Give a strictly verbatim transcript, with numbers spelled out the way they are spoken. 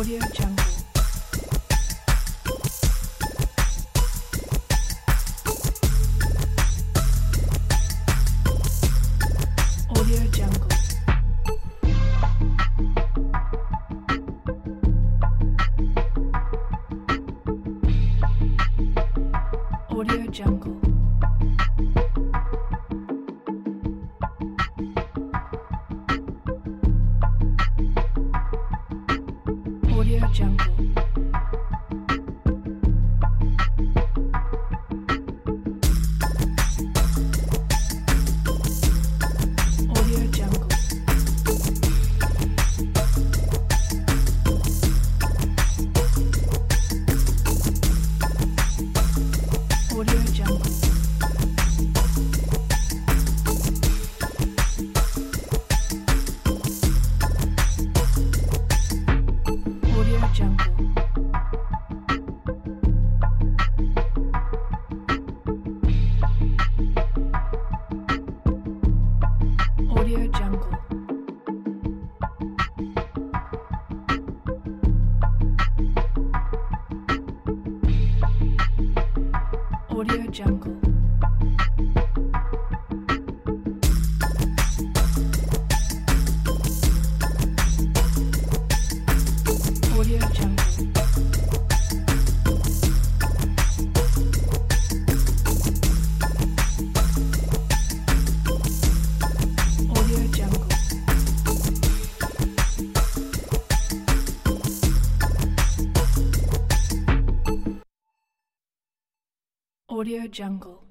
Audio Jungle. Audio Jungle. Audio Jungle. Audio Jungle. Audio Jungle. Audio Jungle. Audio Jungle. Audio Jungle. Audio Jungle. Audio Jungle. Audio Jungle. Audio Jungle.